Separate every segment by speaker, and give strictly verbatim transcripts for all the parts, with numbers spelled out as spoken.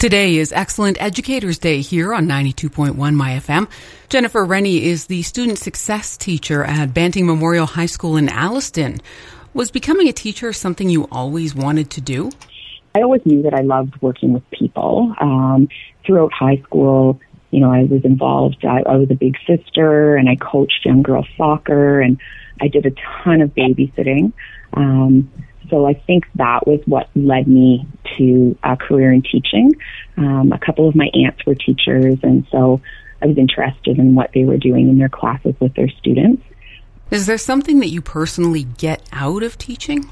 Speaker 1: Today is Excellent Educators Day here on ninety-two point one My F M. Jennifer Rennie is the student success teacher at Banting Memorial High School in Alliston. Was becoming a teacher something you always wanted to do?
Speaker 2: I always knew that I loved working with people. Um, throughout high school, you know, I was involved. I, I was a big sister, and I coached young girls soccer, and I did a ton of babysitting. Um, So I think that was what led me to a career in teaching. Um, a couple of my aunts were teachers, and so I was interested in what they were doing in their classes with their students.
Speaker 1: Is there something that you personally get out of teaching?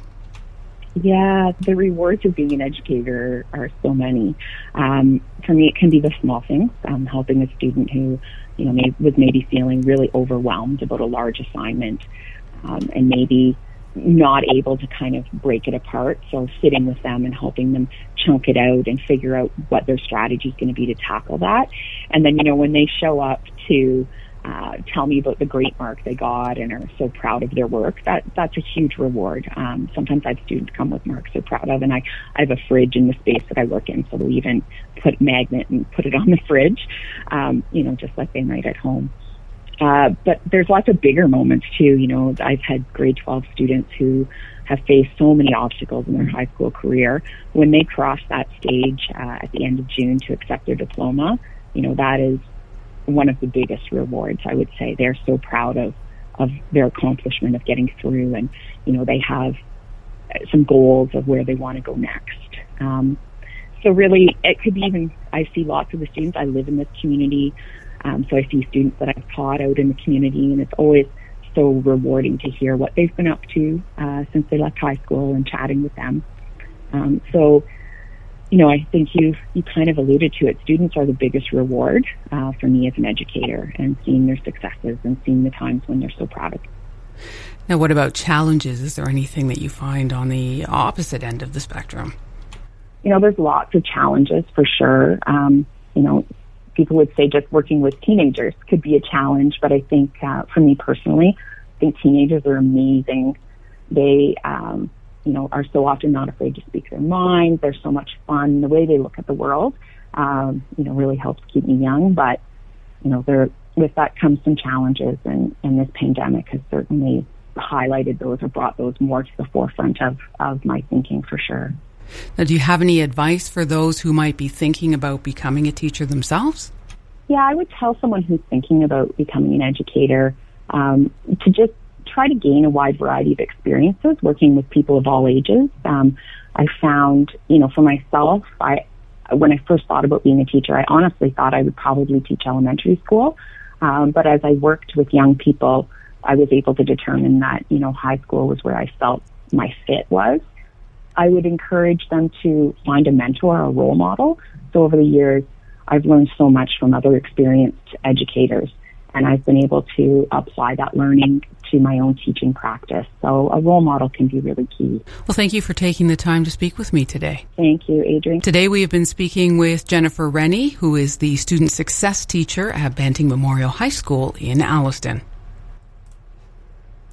Speaker 2: Yeah, the rewards of being an educator are so many. Um, for me, it can be the small things, um, helping a student who, you know, may, was maybe feeling really overwhelmed about a large assignment, um, and maybe not able to kind of break it apart. So sitting with them and helping them chunk it out and figure out what their strategy is going to be to tackle that. And then, you know, when they show up to uh, tell me about the great mark they got and are so proud of their work, that that's a huge reward. Um, sometimes I have students come with marks they're proud of, and I, I have a fridge in the space that I work in, so they'll even put magnet and put it on the fridge, um, you know, just like they might at home. Uh, but there's lots of bigger moments too. You know, I've had grade twelve students who have faced so many obstacles in their high school career. When they cross that stage uh, at the end of June to accept their diploma, you know, that is one of the biggest rewards, I would say. They're so proud of, of their accomplishment of getting through, and, you know, they have some goals of where they want to go next. Um, so really, it could be even, I see lots of the students, I live in this community. Um, so I see students that I've taught out in the community, and it's always so rewarding to hear what they've been up to uh, since they left high school and chatting with them. Um, so, you know, I think you you kind of alluded to it. Students are the biggest reward uh, for me as an educator, and seeing their successes and seeing the times when they're so proud of them.
Speaker 1: Now, what about challenges? Is there anything that you find on the opposite end of the spectrum?
Speaker 2: You know, there's lots of challenges for sure. Um, you know, people would say just working with teenagers could be a challenge, but I think uh, for me personally, I think teenagers are amazing. They, um, you know, are so often not afraid to speak their mind. They're so much fun. The way they look at the world, um, you know, really helps keep me young. But, you know, there with that comes some challenges, and, and this pandemic has certainly highlighted those or brought those more to the forefront of, of my thinking for sure.
Speaker 1: Now, do you have any advice for those who might be thinking about becoming a teacher themselves?
Speaker 2: Yeah, I would tell someone who's thinking about becoming an educator um, to just try to gain a wide variety of experiences working with people of all ages. Um, I found, you know, for myself, I when I first thought about being a teacher, I honestly thought I would probably teach elementary school. Um, but as I worked with young people, I was able to determine that, you know, high school was where I felt my fit was. I would encourage them to find a mentor or a role model. So over the years, I've learned so much from other experienced educators, and I've been able to apply that learning to my own teaching practice. So a role model can be really key.
Speaker 1: Well, thank you for taking the time to speak with me today.
Speaker 2: Thank you, Adrienne.
Speaker 1: Today we have been speaking with Jennifer Rennie, who is the student success teacher at Banting Memorial High School in Alliston.